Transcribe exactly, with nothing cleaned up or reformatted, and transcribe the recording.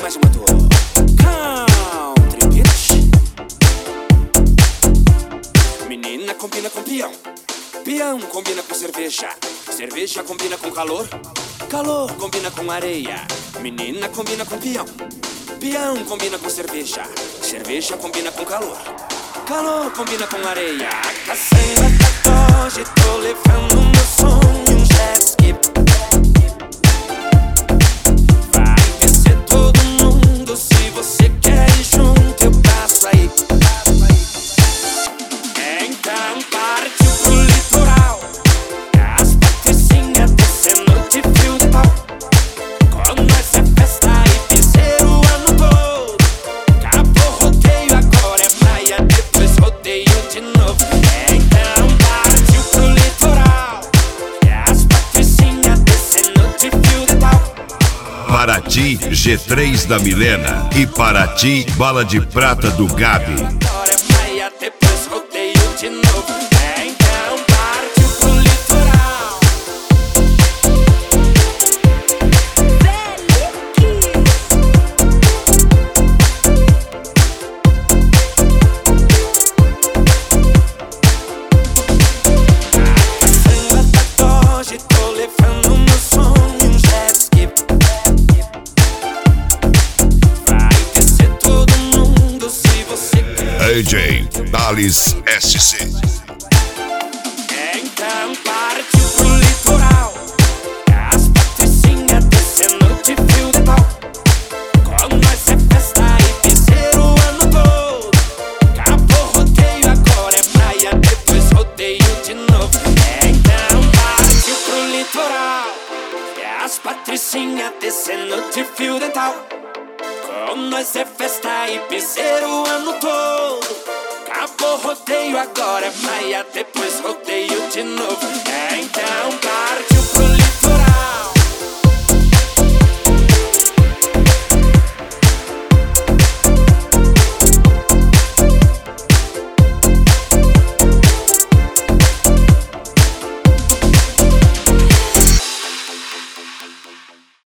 mais uma dor. Country bitch. Menina combina com peão, peão combina com cerveja, cerveja combina com calor, calor combina com areia. Menina combina com peão, peão combina com cerveja, cerveja combina com calor, calor combina com areia. Caçamba tá hoje, tô levando meu sonho, um jet ski. Vai descer todo mundo, se você quer ir junto, eu passo aí. Então partiu pro litoral, as patricinhas descendo de fio de pau. Com nós é festa e piseiro o ano todo. Acabou rodeio, agora é praia, depois rodeio de novo. Então partiu pro litoral, as patricinhas descendo de fio de pau. Paraty, G três da Milena e Paraty, Bala de Prata do Gabi. Agora é praia, depois rodeio de novo. Então partiu pro litoral. Samba tá hoje, tô levando meu sonho, um jet ski. Vai descer todo mundo, se você quer. A J Thales S C. Então partiu pro litoral, as patricinhas descendo de fio de pau. Com nós é festa e piseiro o ano todo. Acabou rodeio, agora é praia, depois rodeio de novo. Então partiu pro litoral, as patricinhas descendo de fio dental. Com nós é festa e piseiro o ano todo. Acabou rodeio, agora é praia, depois rodeio de novo. Então partiu.